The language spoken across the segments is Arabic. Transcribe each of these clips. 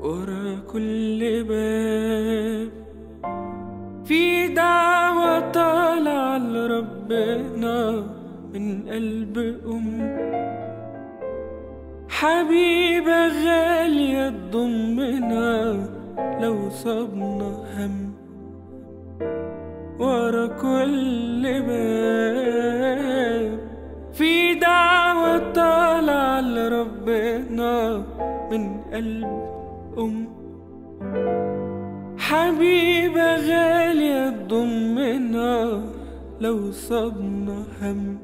ورا كل باب في دعوة طالعة لربنا من قلب حبيبة غالية تضمنا لو صابنا هم. ورا كل باب في دعوة طالعة لربنا من قلب حبيبة غالية تضمنا لو صابنا هم.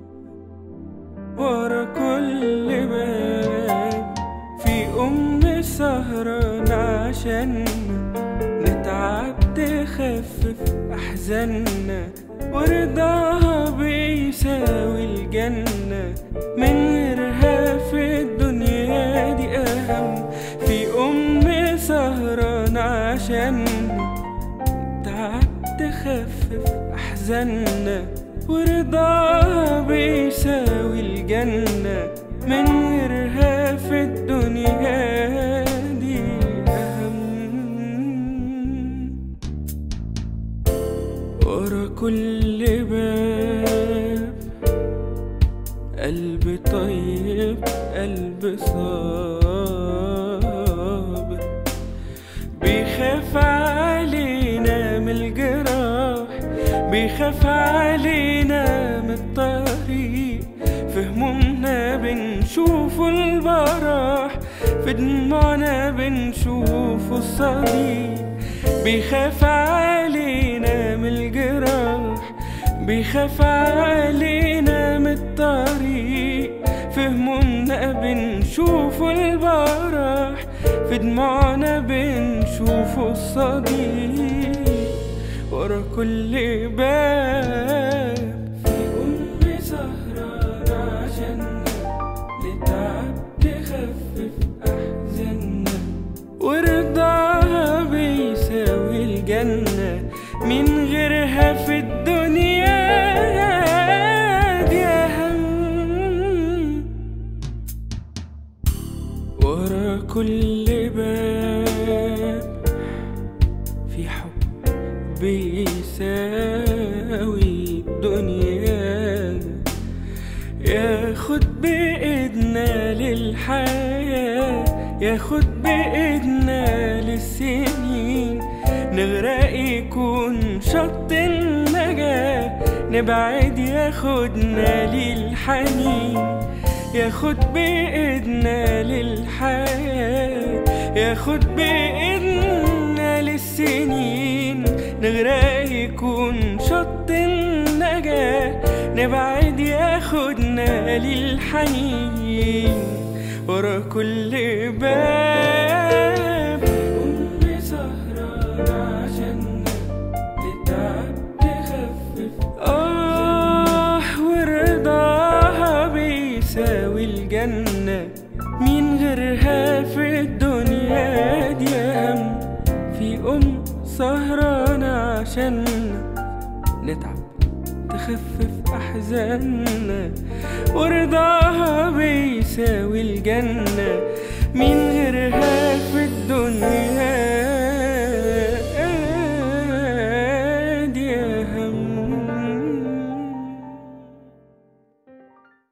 ورا كل باب في سهران عشان نتعب تخفف أحزاننا، ورضاها بيساوي الجنة، من غيرها في الدنيا دي أهم. في سهران عشان نتعب تخفف أحزاننا، ورضاها بيساوي الجنة، من غيرها في الدنيا دي أهم. ورا كل باب قلب طيب قلب صابر، بيخاف علينا من الجراح، بيخاف علينا من الطريق، في همومنا بنشوفه البراح، في دموعنا بنشوفه الصديق. بيخاف علينا من الجراح، بيخاف علينا من الطريق، في همومنا بنشوفه البراح، في دموعنا بنشوفه الصديق. ورا كل باب في سهران عشان نتعب تخفف أحزاننا، ورضاها بيساوي الجنة، من غيرها في الدنيا دي أهم. ورا كل باب في حب بيساوي الدنيا، ياخد بإيدنا للحياة، ياخد بإيدنا للسنين، نغرق يكون شط النجاة، نبعد ياخدنا للحنين، ياخد بإيدنا للحياة، ياخد بإيدنا للسنين، نغرق يكون شط النجاة، نبعد ياخدنا للحنين. ورا كل باب سهران عشان تتعب تخفف ورضاها بيساوي الجنة، من غيرها في الدنيا دي أهم. في سهران عشان نتعب تخفف أحزاننا، ورضاها بيساوي الجنة، من